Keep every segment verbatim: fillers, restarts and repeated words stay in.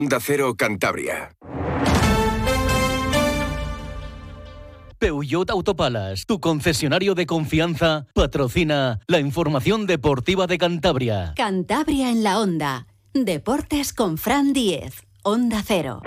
Onda Cero Cantabria. Peugeot Autopalas, tu concesionario de confianza, patrocina la información deportiva de Cantabria. Cantabria en la Onda. Deportes con Fran Díez. Onda Cero.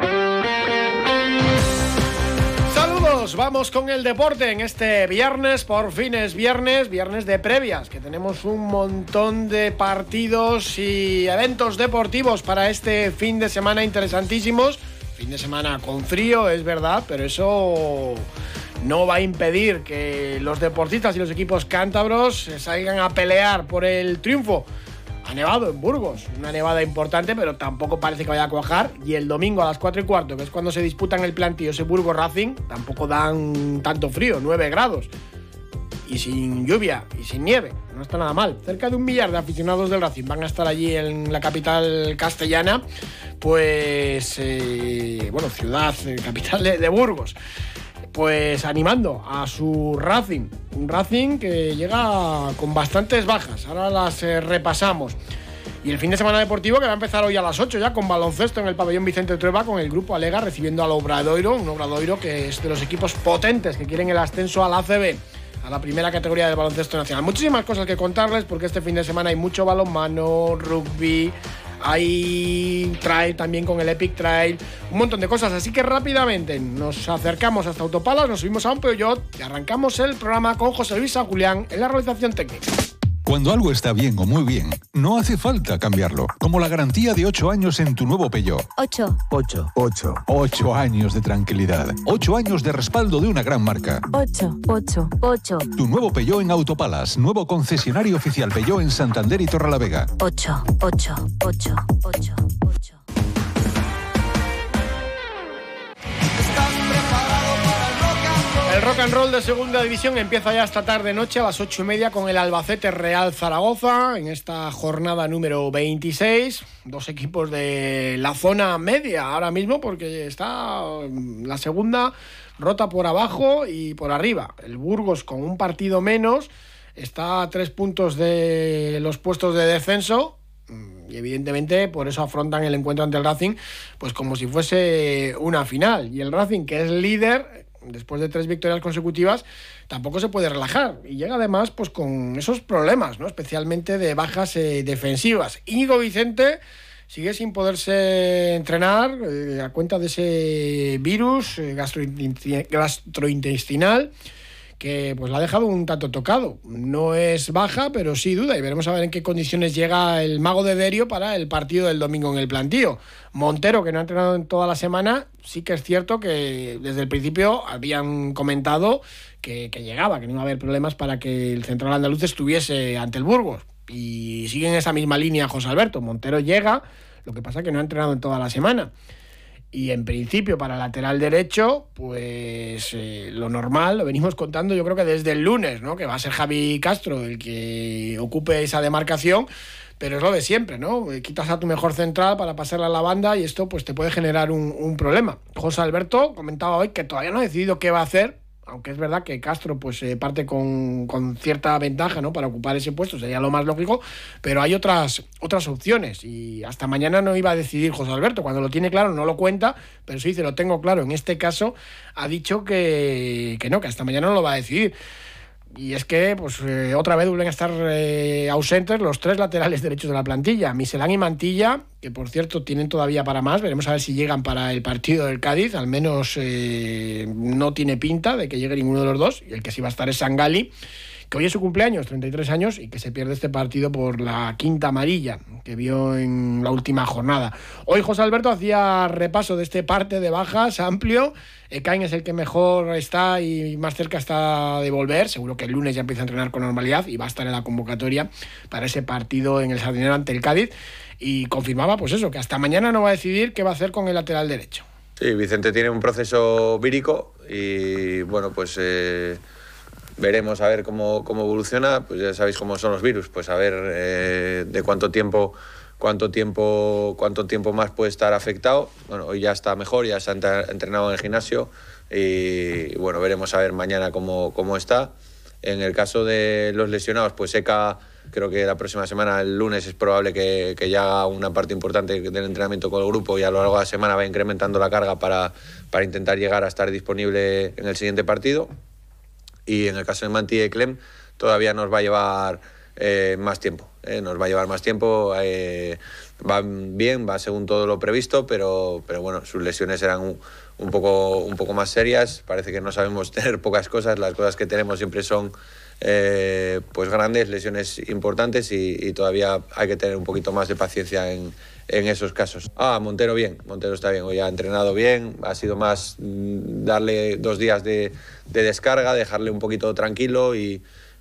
Saludos, vamos con el deporte en este viernes, por fin es viernes, viernes de previas, que tenemos un montón de partidos y eventos deportivos para este fin de semana interesantísimos. Fin de semana con frío, es verdad, pero eso no va a impedir que los deportistas y los equipos cántabros salgan a pelear por el triunfo. Ha nevado en Burgos, una nevada importante, pero tampoco parece que vaya a cuajar. Y el domingo a las cuatro y cuarto, que es cuando se disputan el plantío ese Burgos Racing, tampoco dan tanto frío, nueve grados. Y sin lluvia y sin nieve, no está nada mal. Cerca de un millar de aficionados del Racing van a estar allí en la capital castellana, pues, eh, bueno, ciudad, eh, capital de, de Burgos. Pues animando a su Racing, un Racing que llega con bastantes bajas, ahora las eh, repasamos. Y el fin de semana deportivo que va a empezar hoy a las ocho ya con baloncesto en el pabellón Vicente Trueba con el grupo Alega recibiendo al Obradoiro, un Obradoiro que es de los equipos potentes que quieren el ascenso a la A C B, a la primera categoría del baloncesto nacional. Muchísimas cosas que contarles porque este fin de semana hay mucho balonmano, rugby, hay trail también con el Epic Trail, un montón de cosas, así que rápidamente nos acercamos hasta Autopalas, nos subimos a un Peugeot y arrancamos el programa con José Luis San Julián en la realización técnica. Cuando algo está bien o muy bien, no hace falta cambiarlo. Como la garantía de ocho años en tu nuevo Peugeot. Ocho. Ocho. Ocho. Ocho años de tranquilidad. Ocho años de respaldo de una gran marca. Ocho. Ocho. Ocho. Tu nuevo Peugeot en Autopalas. Nuevo concesionario oficial Peugeot en Santander y Torrelavega. Ocho. Ocho. Ocho. Ocho. Ocho. El rock and roll de segunda división empieza ya esta tarde-noche a las ocho y media con el Albacete Real Zaragoza en esta jornada número veintiséis. Dos equipos de la zona media ahora mismo porque está la segunda rota por abajo y por arriba. El Burgos con un partido menos está a tres puntos de los puestos de descenso. Y evidentemente por eso afrontan el encuentro ante el Racing pues como si fuese una final. Y el Racing, que es líder después de tres victorias consecutivas, tampoco se puede relajar y llega además pues con esos problemas, ¿no? Especialmente de bajas eh, defensivas. Íñigo Vicente sigue sin poderse entrenar eh, a cuenta de ese virus eh, gastrointestinal, gastrointestinal que pues la ha dejado un tanto tocado. No es baja, pero sí duda, y veremos a ver en qué condiciones llega el mago de Derio para el partido del domingo en el plantío. Montero, que no ha entrenado en toda la semana, sí que es cierto que desde el principio habían comentado que, que llegaba, que no iba a haber problemas para que el central andaluz estuviese ante el Burgos. Y sigue en esa misma línea José Alberto. Montero llega, lo que pasa es que no ha entrenado en toda la semana. Y en principio para el lateral derecho, pues eh, lo normal, lo venimos contando yo creo que desde el lunes, ¿no? Que va a ser Javi Castro el que ocupe esa demarcación, pero es lo de siempre, ¿no? Quitas a tu mejor central para pasarla a la banda y esto pues te puede generar un, un problema. José Alberto comentaba hoy que todavía no ha decidido qué va a hacer, aunque es verdad que Castro pues eh, parte con, con cierta ventaja, ¿no? Para ocupar ese puesto, sería lo más lógico, pero hay otras, otras opciones y hasta mañana no iba a decidir José Alberto. Cuando lo tiene claro no lo cuenta, pero sí dice lo tengo claro. En este caso ha dicho que, que no, que hasta mañana no lo va a decidir. Y es que pues eh, otra vez vuelven a estar eh, ausentes los tres laterales derechos de la plantilla, Miselán y Mantilla, que por cierto tienen todavía para más. Veremos a ver si llegan para el partido del Cádiz. Al menos eh, no tiene pinta de que llegue ninguno de los dos, y el que sí va a estar es Sangali, que hoy es su cumpleaños, treinta y tres años, y que se pierde este partido por la quinta amarilla que vio en la última jornada. Hoy José Alberto hacía repaso de este parte de bajas amplio. Ekain es el que mejor está y más cerca está de volver. Seguro que el lunes ya empieza a entrenar con normalidad y va a estar en la convocatoria para ese partido en el Sardinero ante el Cádiz. Y confirmaba pues eso, que hasta mañana no va a decidir qué va a hacer con el lateral derecho. Sí, Vicente tiene un proceso vírico y bueno, pues eh, veremos a ver cómo, cómo evoluciona. Pues ya sabéis cómo son los virus, pues a ver eh, de cuánto tiempo cuánto tiempo cuánto tiempo más puede estar afectado. Bueno, hoy ya está mejor, ya se ha entrenado en el gimnasio y bueno, veremos a ver mañana cómo, cómo está. En el caso de los lesionados, pues Eka Creo que la próxima semana, el lunes, es probable que, que ya haga una parte importante del entrenamiento con el grupo y a lo largo de la semana va incrementando la carga para, para intentar llegar a estar disponible en el siguiente partido. Y en el caso de Manti y Clem, todavía nos va a llevar eh, más tiempo. Eh, nos va a llevar más tiempo. Eh, va bien, va según todo lo previsto, pero, pero bueno, sus lesiones eran un, un, poco, un poco más serias. Parece que no sabemos tener pocas cosas. Las cosas que tenemos siempre son eh, pues grandes, lesiones importantes y, y todavía hay que tener un poquito más de paciencia en, en esos casos. Ah, Montero bien, Montero está bien, hoy ha entrenado bien, ha sido más mm, darle dos días de, de descarga, dejarle un poquito tranquilo y,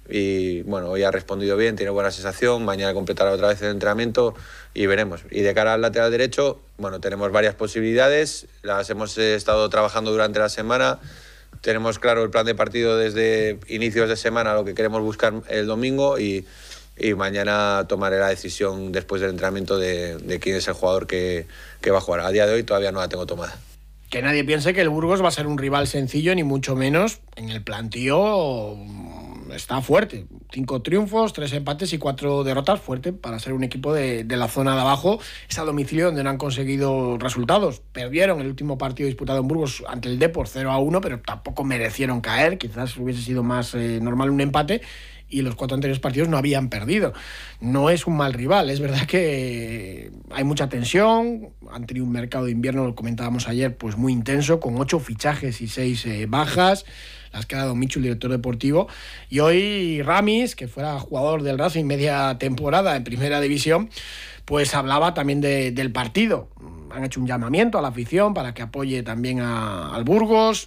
y bueno, hoy ha respondido bien, tiene buena sensación, mañana completará otra vez el entrenamiento y veremos. Y de cara al lateral derecho, bueno, tenemos varias posibilidades, las hemos estado trabajando durante la semana. Tenemos claro el plan de partido desde inicios de semana, lo que queremos buscar el domingo y, y mañana tomaré la decisión después del entrenamiento de, de quién es el jugador que, que va a jugar. A día de hoy todavía no la tengo tomada. Que nadie piense que el Burgos va a ser un rival sencillo, ni mucho menos. En el plantío está fuerte. Cinco triunfos, tres empates y cuatro derrotas. Fuerte para ser un equipo de, de la zona de abajo. Es a domicilio donde no han conseguido resultados. Perdieron el último partido disputado en Burgos ante el Depor cero a uno, pero tampoco merecieron caer. Quizás hubiese sido más eh, normal un empate. Y los cuatro anteriores partidos no habían perdido. No es un mal rival, es verdad que hay mucha tensión, han tenido un mercado de invierno, lo comentábamos ayer, pues muy intenso, con ocho fichajes y seis eh, bajas, las que ha dado Michu, el director deportivo, y hoy Ramis, que fuera jugador del Racing media temporada en primera división, pues hablaba también de, del partido. Han hecho un llamamiento a la afición para que apoye también a, al Burgos.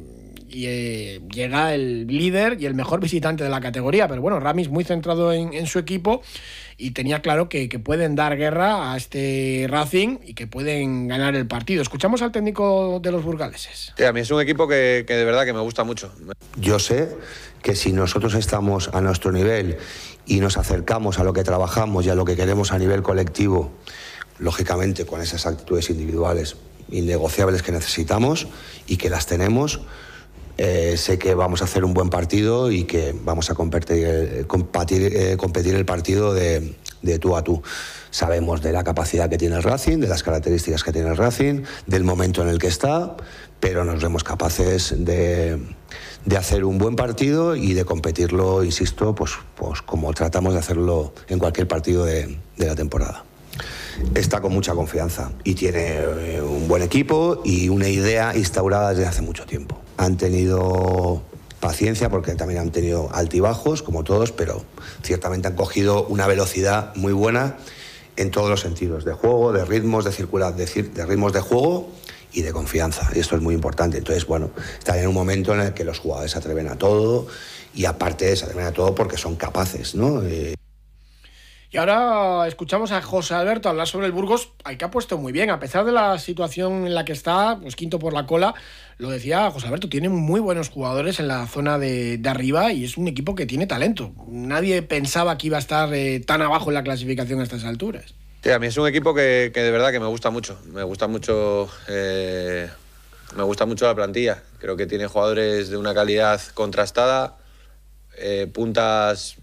Y eh, llega el líder y el mejor visitante de la categoría, pero bueno, Ramis muy centrado en, en su equipo y tenía claro que, que pueden dar guerra a este Racing y que pueden ganar el partido. Escuchamos al técnico de los burgaleses. Sí, a mí es un equipo que, que de verdad que me gusta mucho. Yo sé que si nosotros estamos a nuestro nivel y nos acercamos a lo que trabajamos y a lo que queremos a nivel colectivo, lógicamente con esas actitudes individuales innegociables que necesitamos y que las tenemos, Eh, sé que vamos a hacer un buen partido y que vamos a competir, competir, eh, competir el partido de, de tú a tú. Sabemos de la capacidad que tiene el Racing, de las características que tiene el Racing, del momento en el que está, pero nos vemos capaces de, de hacer un buen partido y de competirlo, insisto, pues, pues como tratamos de hacerlo en cualquier partido de, de la temporada. Está con mucha confianza y tiene eh, un buen equipo y una idea instaurada desde hace mucho tiempo. Han tenido paciencia porque también han tenido altibajos, como todos, pero ciertamente han cogido una velocidad muy buena en todos los sentidos, de juego, de ritmos, de circular, de, de ritmos de juego y de confianza. Y esto es muy importante. Entonces, bueno, están en un momento en el que los jugadores se atreven a todo y aparte se atreven a todo porque son capaces, ¿no? Eh, Y ahora escuchamos a José Alberto hablar sobre el Burgos, al que ha puesto muy bien, a pesar de la situación en la que está, pues quinto por la cola, lo decía José Alberto, tiene muy buenos jugadores en la zona de, de arriba y es un equipo que tiene talento. Nadie pensaba que iba a estar eh, tan abajo en la clasificación a estas alturas. Sí, a mí es un equipo que, que de verdad que me gusta mucho, me gusta mucho, eh, me gusta mucho la plantilla. Creo que tiene jugadores de una calidad contrastada, eh, puntas...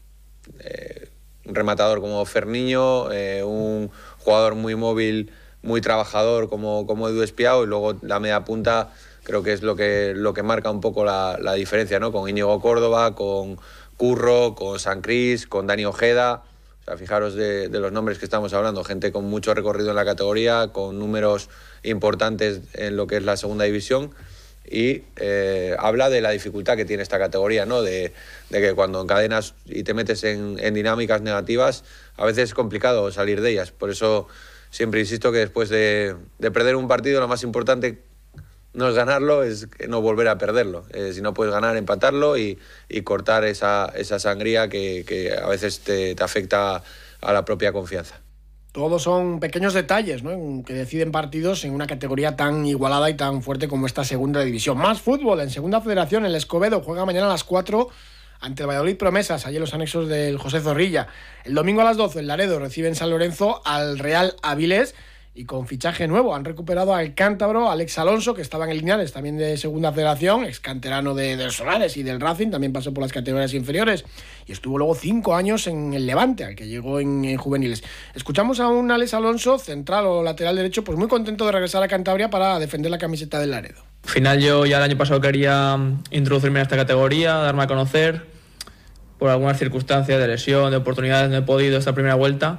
Eh, un rematador como Ferniño, eh, un jugador muy móvil, muy trabajador como, como Edu Espiao, y luego la media punta creo que es lo que, lo que marca un poco la, la diferencia, ¿no? Con Íñigo Córdoba, con Curro, con San Cris, con Dani Ojeda. O sea, fijaros de, de los nombres que estamos hablando, gente con mucho recorrido en la categoría, con números importantes en lo que es la segunda división. Y eh, habla de la dificultad que tiene esta categoría, ¿no? De, de que cuando encadenas y te metes en, en dinámicas negativas, a veces es complicado salir de ellas. Por eso siempre insisto que después de, de perder un partido, lo más importante no es ganarlo, es no volver a perderlo. Eh, si no puedes ganar, empatarlo y, y cortar esa, esa sangría que, que a veces te, te afecta a la propia confianza. Todos son pequeños detalles, ¿no?, que deciden partidos en una categoría tan igualada y tan fuerte como esta segunda división. Más fútbol en segunda federación. El Escobedo juega mañana a las cuatro ante el Valladolid Promesas, allí en los anexos del José Zorrilla. El domingo a las doce el Laredo recibe en San Lorenzo al Real Avilés y con fichaje nuevo. Han recuperado al cántabro Alex Alonso, que estaba en el Linares, también de segunda federación, ex canterano de, del Solares y del Racing, también pasó por las categorías inferiores y estuvo luego cinco años en el Levante, al que llegó en, en juveniles. Escuchamos a un Alex Alonso, central o lateral derecho, pues muy contento de regresar a Cantabria para defender la camiseta del Laredo. Al final yo ya el año pasado quería introducirme en esta categoría, darme a conocer. Por algunas circunstancias de lesión, de oportunidades, no he podido esta primera vuelta,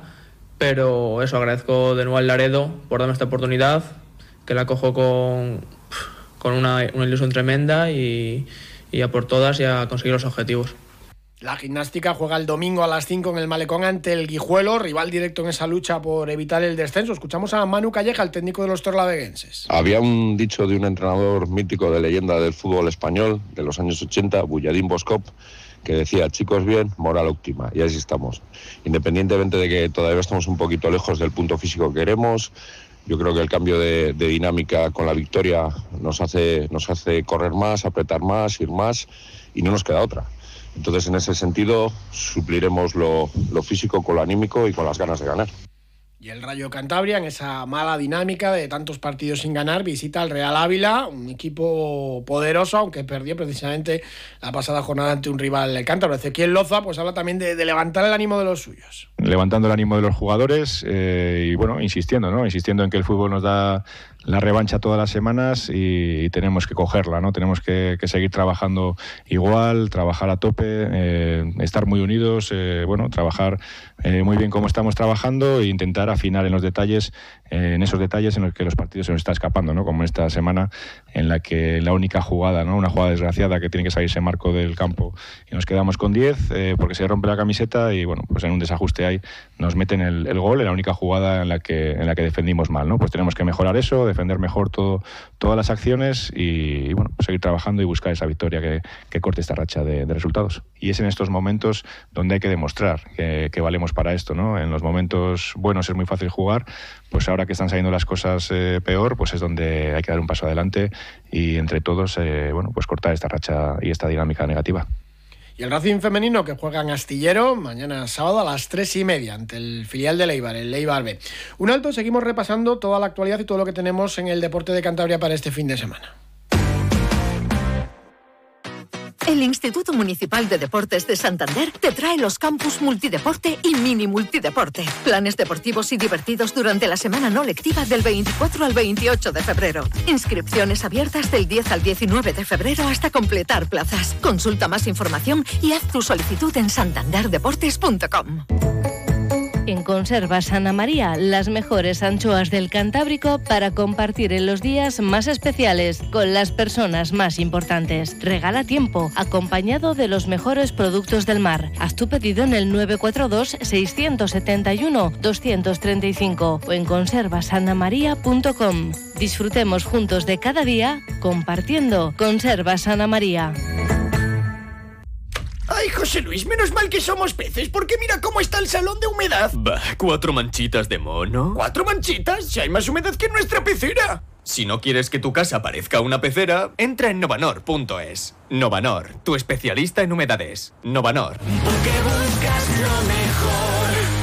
pero eso, agradezco de nuevo al Laredo por darme esta oportunidad, que la cojo con, con una, una ilusión tremenda y, y a por todas y a conseguir los objetivos. La Gimnástica juega el domingo a las cinco en el Malecón ante el Guijuelo, rival directo en esa lucha por evitar el descenso. Escuchamos a Manu Calleja, el técnico de los torlaveguenses. Había un dicho de un entrenador mítico de leyenda del fútbol español de los años ochenta, Bulladín Boscop, que decía, chicos bien, moral óptima, y así estamos. Independientemente de que todavía estamos un poquito lejos del punto físico que queremos, yo creo que el cambio de, de dinámica con la victoria nos hace, nos hace correr más, apretar más, ir más, y no nos queda otra. Entonces, en ese sentido, supliremos lo, lo físico con lo anímico y con las ganas de ganar. Y el Rayo Cantabria, en esa mala dinámica de tantos partidos sin ganar, visita al Real Ávila, un equipo poderoso, aunque perdió precisamente la pasada jornada ante un rival, el cántabro. Ezequiel Loza pues habla también de, de levantar el ánimo de los suyos. Levantando el ánimo de los jugadores eh, y, bueno, insistiendo, ¿no? Insistiendo en que el fútbol nos da la revancha todas las semanas y, y tenemos que cogerla, ¿no? Tenemos que, que seguir trabajando igual, trabajar a tope, eh, estar muy unidos, eh, bueno, trabajar eh, muy bien como estamos trabajando e intentar afinar en los detalles, eh, en esos detalles en los que los partidos se nos están escapando, ¿no? Como esta semana en la que la única jugada, ¿no? Una jugada desgraciada que tiene que salirse Marco del campo y nos quedamos con diez eh, porque se rompe la camiseta y, bueno, pues en un desajuste ahí nos meten el, el gol en la única jugada en la que en la que defendimos mal, ¿no? Pues tenemos que mejorar eso, defender mejor todo, todas las acciones y, y bueno, pues seguir trabajando y buscar esa victoria que, que corte esta racha de, de resultados. Y es en estos momentos donde hay que demostrar que, que valemos para esto, ¿no? En los momentos buenos es muy fácil jugar, pues ahora que están saliendo las cosas eh, peor, pues es donde hay que dar un paso adelante y entre todos, eh, bueno, pues cortar esta racha y esta dinámica negativa. Y el Racing femenino, que juega en Astillero mañana sábado a las tres y media ante el filial de Eibar, el Eibar B. Un alto, seguimos repasando toda la actualidad y todo lo que tenemos en el deporte de Cantabria para este fin de semana. El Instituto Municipal de Deportes de Santander te trae los campus Multideporte y Mini Multideporte. Planes deportivos y divertidos durante la semana no lectiva del veinticuatro al veintiocho de febrero. Inscripciones abiertas del diez al diecinueve de febrero hasta completar plazas. Consulta más información y haz tu solicitud en santander deportes punto com. En Conservas Ana María, las mejores anchoas del Cantábrico para compartir en los días más especiales con las personas más importantes. Regala tiempo, acompañado de los mejores productos del mar. Haz tu pedido en el nueve cuatro dos, seis siete uno, dos tres cinco o en conservas ana maría punto com. Disfrutemos juntos de cada día compartiendo. Conservas Ana María. Ay, José Luis, menos mal que somos peces, porque mira cómo está el salón de humedad. Bah, ¿cuatro manchitas de mono? ¿Cuatro manchitas? Si hay más humedad que en nuestra pecera. Si no quieres que tu casa parezca una pecera, entra en novanor punto es. Novanor, tu especialista en humedades. Novanor. Porque buscas lo mejor.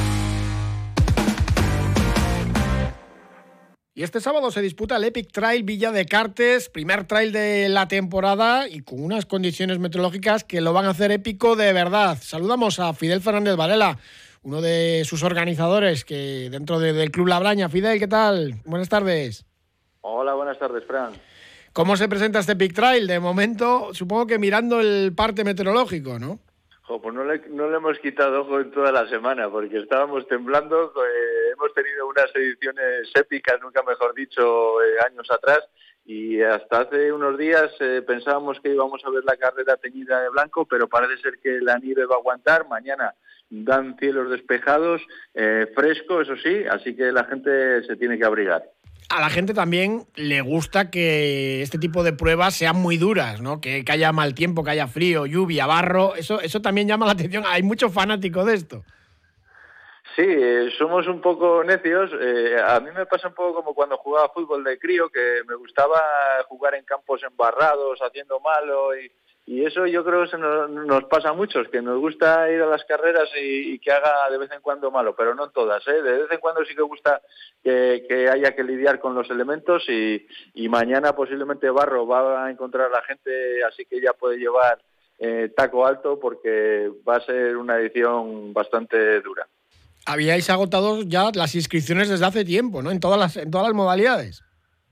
Y este sábado se disputa el Epic Trail Villa de Cartes, primer trail de la temporada y con unas condiciones meteorológicas que lo van a hacer épico de verdad. Saludamos a Fidel Fernández Varela, uno de sus organizadores que dentro de, del Club La Braña. Fidel, ¿qué tal? Buenas tardes. Hola, buenas tardes, Fran. ¿Cómo se presenta este Epic Trail? De momento, supongo que mirando el parte meteorológico, ¿no? Jo, pues no le, no le hemos quitado ojo en toda la semana, porque estábamos temblando, eh, hemos tenido unas ediciones épicas, nunca mejor dicho, eh, años atrás, y hasta hace unos días eh, pensábamos que íbamos a ver la carrera teñida de blanco, pero parece ser que la nieve va a aguantar. Mañana dan cielos despejados, eh, fresco, eso sí, así que la gente se tiene que abrigar. A la gente también le gusta que este tipo de pruebas sean muy duras, ¿no? Que, que haya mal tiempo, que haya frío, lluvia, barro. Eso, eso también llama la atención. Hay muchos fanáticos de esto. Sí, eh, somos un poco necios. Eh, a mí me pasa un poco como cuando jugaba fútbol de crío, que me gustaba jugar en campos embarrados, haciendo malo, y, y eso yo creo que se nos, nos pasa a muchos, que nos gusta ir a las carreras y, y que haga de vez en cuando malo, pero no todas, ¿eh? De vez en cuando sí que gusta que, que haya que lidiar con los elementos y, y mañana posiblemente Barro va a encontrar a la gente, así que ya puede llevar eh, taco alto porque va a ser una edición bastante dura. Habíais agotado ya las inscripciones desde hace tiempo, ¿no? En todas las, en todas las modalidades.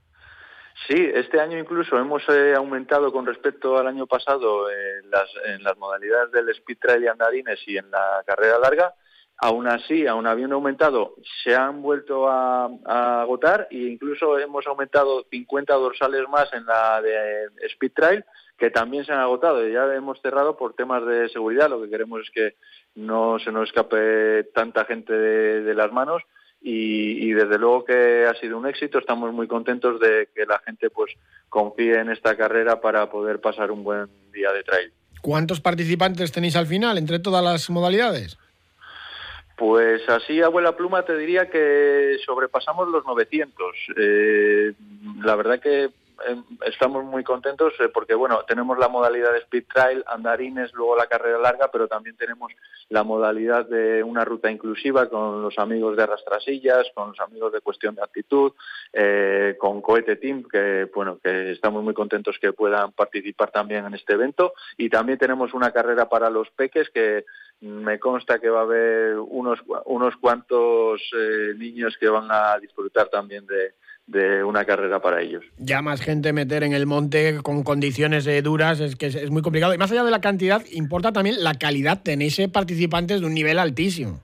Sí, este año incluso hemos eh, aumentado con respecto al año pasado eh, las, en las modalidades del speed trail y andarines y en la carrera larga. Aún así, aún habiendo aumentado, se han vuelto a, a agotar e incluso hemos aumentado cincuenta dorsales más en la de speed trail, que también se han agotado. Ya hemos cerrado por temas de seguridad. Lo que queremos es que no se nos escape tanta gente de, de las manos y, y desde luego que ha sido un éxito. Estamos muy contentos de que la gente pues confíe en esta carrera para poder pasar un buen día de trail. ¿Cuántos participantes tenéis al final entre todas las modalidades? Pues así, abuela pluma, te diría que sobrepasamos los novecientos. Eh, la verdad que eh, estamos muy contentos eh, porque, bueno, tenemos la modalidad de speed trail, andarines, luego la carrera larga, pero también tenemos la modalidad de una ruta inclusiva con los amigos de Arrastrasillas, con los amigos de Cuestión de Actitud, eh, con Cohete Team, que, bueno, que estamos muy contentos que puedan participar también en este evento. Y también tenemos una carrera para los peques que me consta que va a haber unos unos cuantos eh, niños que van a disfrutar también de, de una carrera para ellos. Ya más gente meter en el monte con condiciones eh, duras es que es, es muy complicado. Y más allá de la cantidad, importa también la calidad. Tenéis eh, participantes de un nivel altísimo.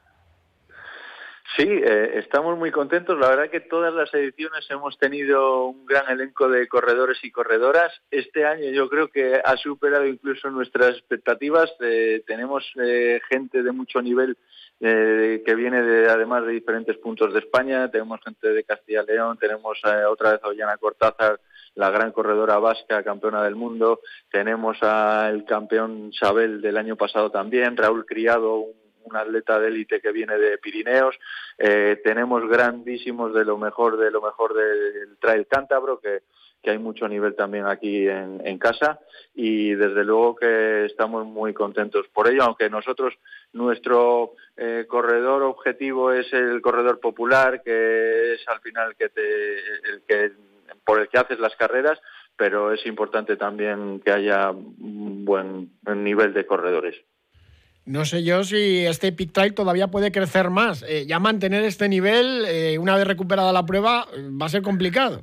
Sí, eh, estamos muy contentos. La verdad que todas las ediciones hemos tenido un gran elenco de corredores y corredoras. Este año yo creo que ha superado incluso nuestras expectativas. Eh, tenemos eh, gente de mucho nivel eh, que viene de, además de diferentes puntos de España. Tenemos gente de Castilla y León, tenemos eh, otra vez a Ollana Cortázar, la gran corredora vasca, campeona del mundo. Tenemos al campeón Sabel del año pasado también, Raúl Criado, un un atleta de élite que viene de Pirineos. Eh, tenemos grandísimos de lo mejor de lo mejor del trail cántabro, que, que hay mucho nivel también aquí en, en casa, y desde luego que estamos muy contentos por ello, aunque nosotros, nuestro eh, corredor objetivo es el corredor popular, que es al final que te, el que por el que haces las carreras, pero es importante también que haya un buen nivel de corredores. No sé yo si este Peak Trail todavía puede crecer más. Eh, ya mantener este nivel, eh, una vez recuperada la prueba, va a ser complicado.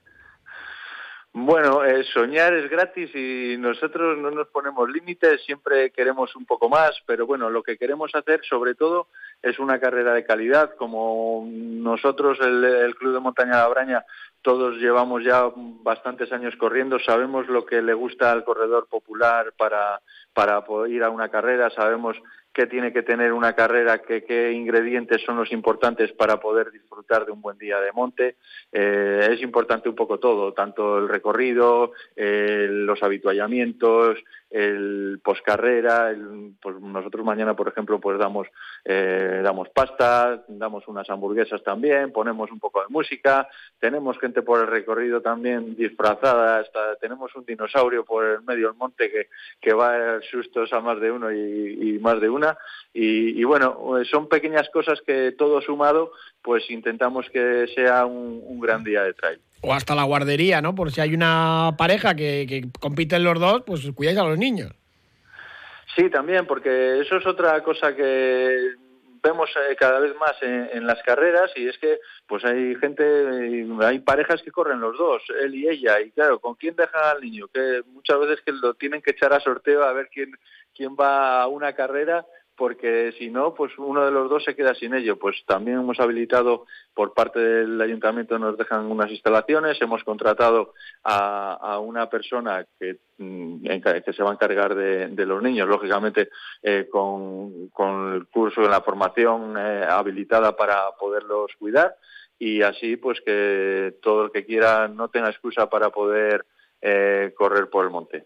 Bueno, eh, soñar es gratis y nosotros no nos ponemos límites, siempre queremos un poco más, pero bueno, lo que queremos hacer sobre todo es una carrera de calidad. Como nosotros, el, el Club de Montaña La Braña, todos llevamos ya bastantes años corriendo, sabemos lo que le gusta al corredor popular para, para poder ir a una carrera, sabemos qué tiene que tener una carrera, qué, qué ingredientes son los importantes para poder disfrutar de un buen día de monte. Eh, es importante un poco todo, tanto el recorrido, eh, los habituallamientos, el poscarrera. El, pues nosotros mañana, por ejemplo, pues damos eh, damos pasta, damos unas hamburguesas también, ponemos un poco de música, tenemos gente por el recorrido también disfrazada, hasta tenemos un dinosaurio por el medio del monte que, que va a dar sustos a más de uno y, y más de una. Y, y bueno, son pequeñas cosas que todo sumado, pues intentamos que sea un, un gran día de trail. O hasta la guardería, ¿no? Por si hay una pareja que, que compiten los dos, pues cuidáis a los niños. Sí, también, porque eso es otra cosa que vemos eh, cada vez más en, en las carreras, y es que pues hay gente, hay parejas que corren los dos, él y ella, y claro, ¿con quién dejan al niño? Que muchas veces que lo tienen que echar a sorteo a ver quién, quién va a una carrera, porque si no, pues uno de los dos se queda sin ello. Pues también hemos habilitado, por parte del ayuntamiento nos dejan unas instalaciones, hemos contratado a, a una persona que, que se va a encargar de, de los niños, lógicamente eh, con, con el curso de la formación eh, habilitada para poderlos cuidar, y así pues que todo el que quiera no tenga excusa para poder eh, correr por el monte.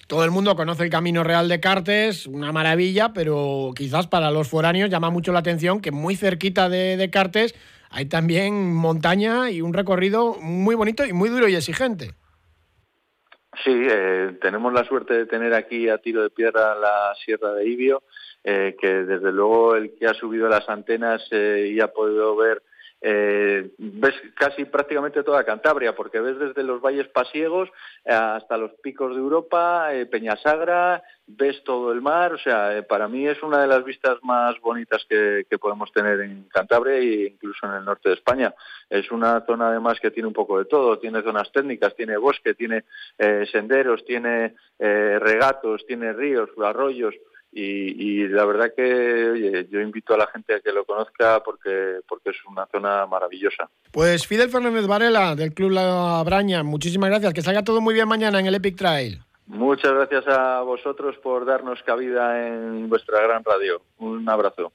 Todo el mundo conoce el Camino Real de Cartes, una maravilla, pero quizás para los foráneos llama mucho la atención que muy cerquita de, de Cartes hay también montaña y un recorrido muy bonito y muy duro y exigente. Sí, eh, tenemos la suerte de tener aquí a tiro de piedra la Sierra de Ibio, eh, que desde luego el que ha subido las antenas eh, y ha podido ver Eh, ves casi prácticamente toda Cantabria, porque ves desde los valles pasiegos eh, hasta los picos de Europa, eh, Peñasagra, ves todo el mar, o sea, eh, para mí es una de las vistas más bonitas que, que podemos tener en Cantabria e incluso en el norte de España. Es una zona además que tiene un poco de todo, tiene zonas técnicas, tiene bosque, tiene eh, senderos, tiene eh, regatos, tiene ríos, arroyos. Y, y la verdad que, oye, yo invito a la gente a que lo conozca porque porque es una zona maravillosa. Pues Fidel Fernández Varela, del Club La Braña, muchísimas gracias. Que salga todo muy bien mañana en el Epic Trail. Muchas gracias a vosotros por darnos cabida en vuestra gran radio. Un abrazo.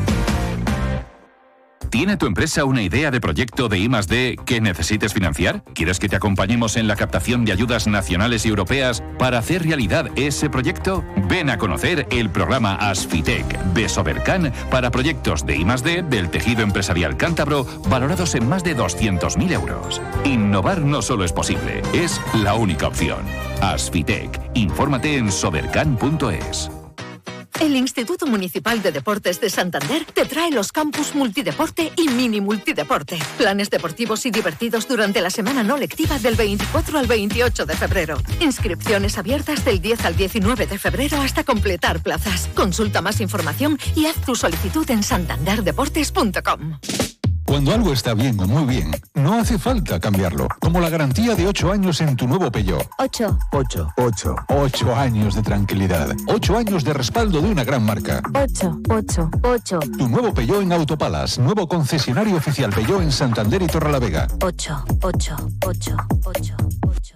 ¿Tiene tu empresa una idea de proyecto de I más D que necesites financiar? ¿Quieres que te acompañemos en la captación de ayudas nacionales y europeas para hacer realidad ese proyecto? Ven a conocer el programa Asfitec de Sobercan para proyectos de I más D del tejido empresarial cántabro valorados en más de doscientos mil euros. Innovar no solo es posible, es la única opción. Asfitec. Infórmate en sobercan punto es. El Instituto Municipal de Deportes de Santander te trae los campus multideporte y mini multideporte. Planes deportivos y divertidos durante la semana no lectiva del veinticuatro al veintiocho de febrero. Inscripciones abiertas del diez al diecinueve de febrero hasta completar plazas. Consulta más información y haz tu solicitud en santander deportes punto com. Cuando algo está bien o muy bien, no hace falta cambiarlo. Como la garantía de ocho años en tu nuevo Peugeot. Ocho. Ocho. Ocho. Ocho años de tranquilidad. Ocho años de respaldo de una gran marca. Ocho. Ocho. Ocho. Tu nuevo Peugeot en Autopalas. Nuevo concesionario oficial Peugeot en Santander y Torrelavega. Ocho. Ocho. Ocho. Ocho. Ocho.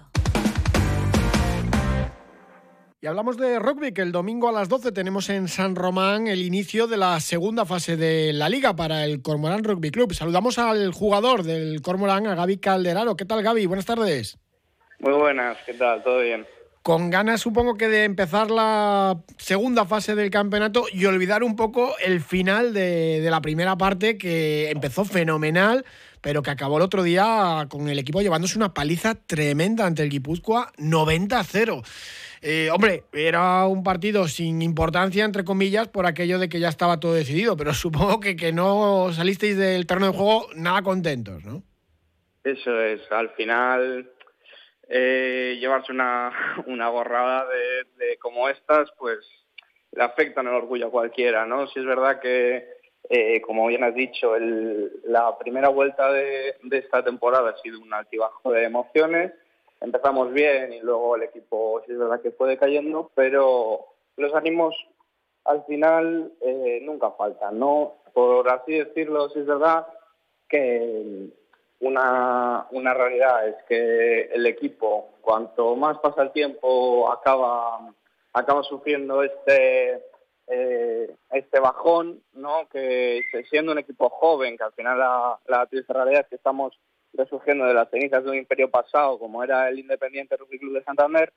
Y hablamos de rugby, que el domingo a las doce tenemos en San Román el inicio de la segunda fase de la Liga para el Cormorán Rugby Club. Saludamos al jugador del Cormorán, a Gaby Calderaro. ¿Qué tal, Gaby? Buenas tardes. Muy buenas, ¿qué tal? ¿Todo bien? Con ganas, supongo que de empezar la segunda fase del campeonato y olvidar un poco el final de, de la primera parte, que empezó fenomenal, pero que acabó el otro día con el equipo llevándose una paliza tremenda ante el Guipúzcoa, noventa a cero. Eh, hombre, era un partido sin importancia, entre comillas, por aquello de que ya estaba todo decidido, pero supongo que, que no salisteis del terreno de juego nada contentos, ¿no? Eso es, al final eh, llevarse una, una gorrada de, de como estas, pues le afectan el orgullo a cualquiera, ¿no? Si es verdad que, eh, como bien has dicho, el, la primera vuelta de, de esta temporada ha sido un altibajo de emociones. Empezamos bien y luego el equipo sí es verdad que fue decayendo, pero los ánimos al final eh, nunca faltan, ¿no? Por así decirlo, sí es verdad que una, una realidad es que el equipo, cuanto más pasa el tiempo, acaba, acaba sufriendo este, eh, este bajón, ¿no? Que siendo un equipo joven, que al final la, la triste realidad es que estamos resurgiendo de las cenizas de un imperio pasado como era el Independiente Rugby Club de Santander,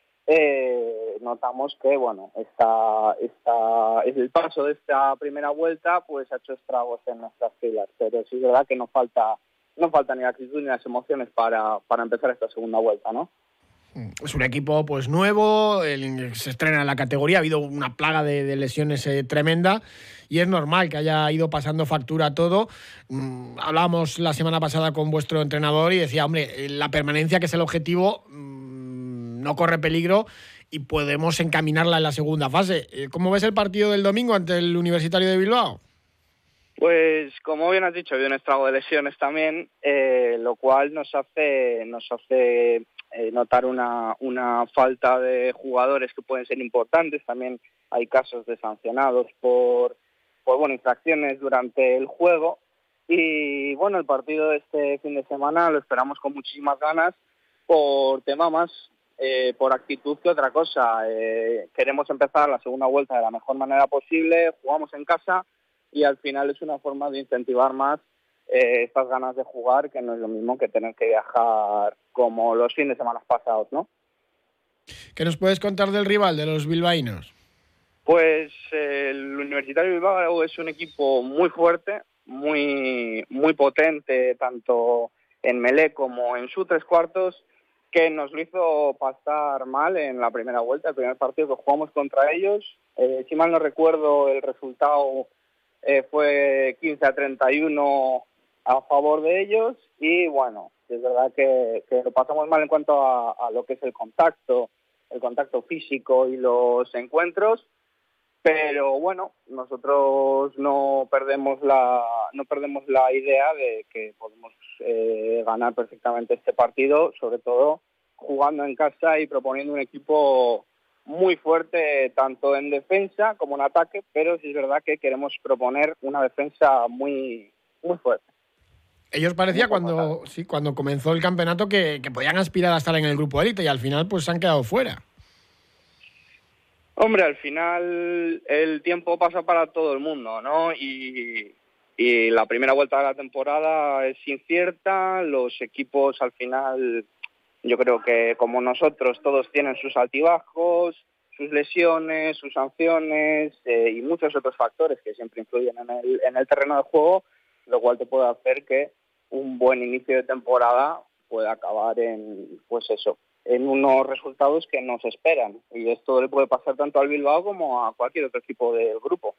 eh, notamos que bueno, esta, esta, el paso de esta primera vuelta pues ha hecho estragos en nuestras filas, pero sí es verdad que no falta, no falta ni la actitud ni las emociones para, para empezar esta segunda vuelta, ¿no? Es un equipo pues nuevo, el, se estrena en la categoría, ha habido una plaga de, de lesiones eh, tremenda y es normal que haya ido pasando factura todo. Mm, hablábamos la semana pasada con vuestro entrenador y decía, hombre, la permanencia, que es el objetivo, mmm, no corre peligro y podemos encaminarla en la segunda fase. ¿Cómo ves el partido del domingo ante el Universitario de Bilbao? Pues como bien has dicho, ha habido un estrago de lesiones también, eh, lo cual nos hace, nos hace eh, notar una, una falta de jugadores que pueden ser importantes. También hay casos de sancionados por, por bueno, infracciones durante el juego. Y bueno, el partido de este fin de semana lo esperamos con muchísimas ganas por tema más, eh, por actitud que otra cosa. Eh, queremos empezar la segunda vuelta de la mejor manera posible, jugamos en casa y al final es una forma de incentivar más eh, estas ganas de jugar, que no es lo mismo que tener que viajar como los fines de semana pasados, ¿no? ¿Qué nos puedes contar del rival, de los bilbaínos? Pues eh, el Universitario de Bilbao es un equipo muy fuerte, muy, muy potente, tanto en melé como en su tres cuartos, que nos lo hizo pasar mal en la primera vuelta, el primer partido que jugamos contra ellos. Eh, si mal no recuerdo, el resultado eh, fue quince a treinta y uno a favor de ellos, y bueno, es verdad que, que lo pasamos mal en cuanto a, a lo que es el contacto, el contacto físico y los encuentros. Pero bueno, nosotros no perdemos la no perdemos la idea de que podemos eh, ganar perfectamente este partido, sobre todo jugando en casa y proponiendo un equipo muy fuerte tanto en defensa como en ataque, pero sí es verdad que queremos proponer una defensa muy muy fuerte. Ellos parecía cuando sí cuando comenzó el campeonato que, que podían aspirar a estar en el grupo élite y al final pues se han quedado fuera. Hombre, al final el tiempo pasa para todo el mundo, ¿no? Y, y la primera vuelta de la temporada es incierta, los equipos al final, yo creo que como nosotros, todos tienen sus altibajos, sus lesiones, sus sanciones eh, y muchos otros factores que siempre influyen en el, en el terreno de juego, lo cual te puede hacer que un buen inicio de temporada pueda acabar en, pues eso, en unos resultados que nos esperan. Y esto le puede pasar tanto al Bilbao como a cualquier otro equipo del grupo.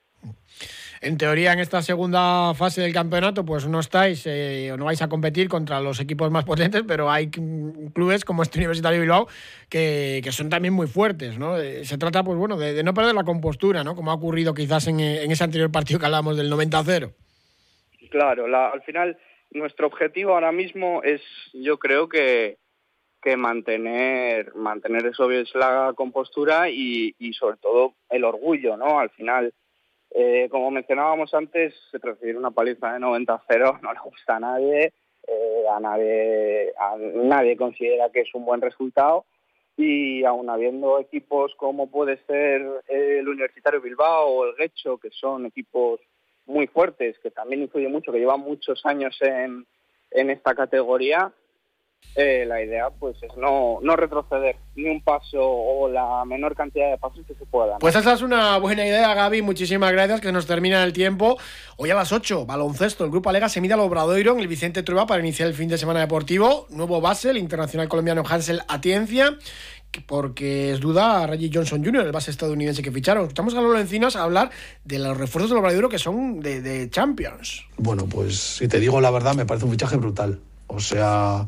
En teoría, en esta segunda fase del campeonato, pues no estáis eh, o no vais a competir contra los equipos más potentes, pero hay clubes como este Universitario de Bilbao que, que son también muy fuertes, ¿no? Eh, se trata, pues bueno, de, de no perder la compostura, ¿no? Como ha ocurrido quizás en, en ese anterior partido que hablábamos del noventa a cero. Claro, la, al final nuestro objetivo ahora mismo es, yo creo que que mantener mantener eso es la compostura y, y sobre todo el orgullo, ¿no? Al final, eh, como mencionábamos antes, recibir una paliza de noventa a cero no le gusta a nadie, eh, a nadie a nadie considera que es un buen resultado, y aun habiendo equipos como puede ser el Universitario de Bilbao o el Getxo, que son equipos muy fuertes, que también influye mucho, que llevan muchos años en, en esta categoría, Eh, la idea pues es no, no retroceder ni un paso o la menor cantidad de pasos que se puedan. Pues esa es una buena idea, Gaby, muchísimas gracias, que nos termina el tiempo. Hoy a las ocho, baloncesto, el Grupo Alega se mide al Obradoiro en el Vicente Trueba para iniciar el fin de semana deportivo. Nuevo base, el internacional colombiano Hansel Atienza, porque es duda a Reggie Johnson junior, el base estadounidense que ficharon. Estamos a Lolo Encinas a hablar de los refuerzos del Obradoiro que son de, de Champions. Bueno, pues si te digo la verdad, me parece un fichaje brutal. O sea,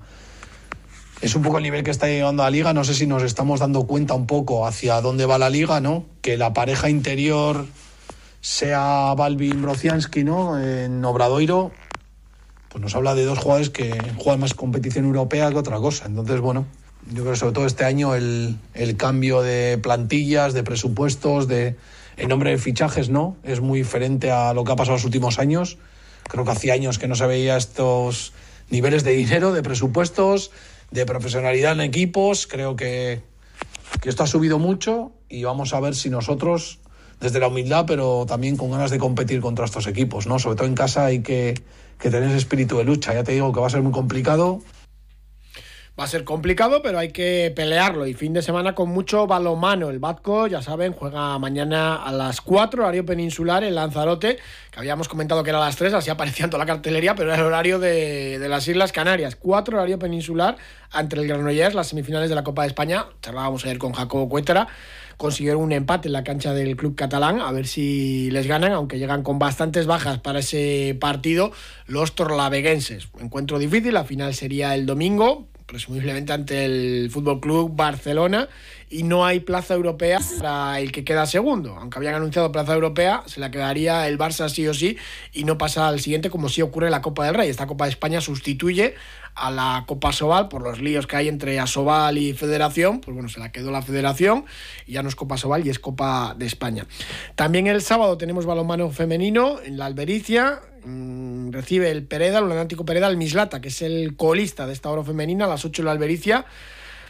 es un poco el nivel que está llegando a la Liga. No sé si nos estamos dando cuenta un poco hacia dónde va la Liga, ¿no? Que la pareja interior sea Balvin Brociansky, ¿no? En Obradoiro, pues nos habla de dos jugadores que juegan más competición europea que otra cosa. Entonces, bueno, yo creo que sobre todo este año el, el cambio de plantillas, de presupuestos, de el nombre de fichajes, ¿no? Es muy diferente a lo que ha pasado en los últimos años. Creo que hacía años que no se veía estos niveles de dinero, de presupuestos, de profesionalidad en equipos. Creo que, que esto ha subido mucho y vamos a ver si nosotros, desde la humildad, pero también con ganas de competir contra estos equipos, ¿no? Sobre todo en casa hay que, que tener ese espíritu de lucha. Ya te digo que va a ser muy complicado. Va a ser complicado, pero hay que pelearlo. Y fin de semana con mucho balonmano. El Batco, ya saben, juega mañana a las cuatro, horario peninsular, en Lanzarote, que habíamos comentado que era a las tres, así aparecía en toda la cartelería, pero era el horario de, de las Islas Canarias. cuatro, horario peninsular, ante el Granollers, las semifinales de la Copa de España. Charlábamos ayer con Jacobo Cuétara. Consiguieron un empate en la cancha del club catalán, a ver si les ganan, aunque llegan con bastantes bajas para ese partido los torlaveguenses. Encuentro difícil, la final sería el domingo, presumiblemente ante el F C Barcelona, y no hay plaza europea para el que queda segundo. Aunque habían anunciado plaza europea, se la quedaría el Barça sí o sí y no pasa al siguiente, como sí ocurre en la Copa del Rey. Esta Copa de España sustituye a la Copa Asobal por los líos que hay entre Asobal y Federación. Pues bueno, se la quedó la Federación y ya no es Copa Asobal y es Copa de España. También el sábado tenemos balonmano femenino en la Albericia. Mm, recibe el Pereda, el Atlántico Pereda, el Mislata, que es el colista de esta oro femenina, a las ocho en la Albericia.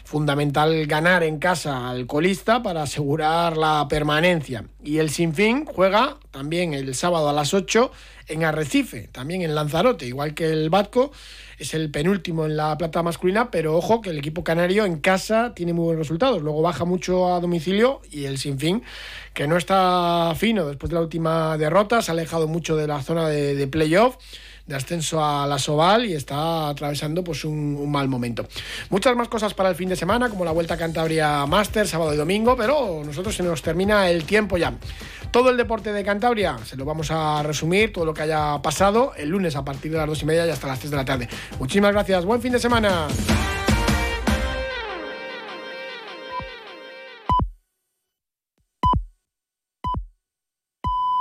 fundamental ganar en casa al colista para asegurar la permanencia. Y el Sinfín juega también el sábado a las ocho en Arrecife, también en Lanzarote, igual que el Batco. Es el penúltimo en la plata masculina, pero ojo que el equipo canario en casa tiene muy buenos resultados. Luego baja mucho a domicilio y el Sinfín, que no está fino después de la última derrota, se ha alejado mucho de la zona de, de playoff, de ascenso a la Soval, y está atravesando pues un, un mal momento. Muchas más cosas para el fin de semana, como la Vuelta a Cantabria Master, sábado y domingo, pero nosotros se nos termina el tiempo ya. Todo el deporte de Cantabria se lo vamos a resumir, todo lo que haya pasado, el lunes a partir de las dos y media y hasta las tres de la tarde. Muchísimas gracias, buen fin de semana.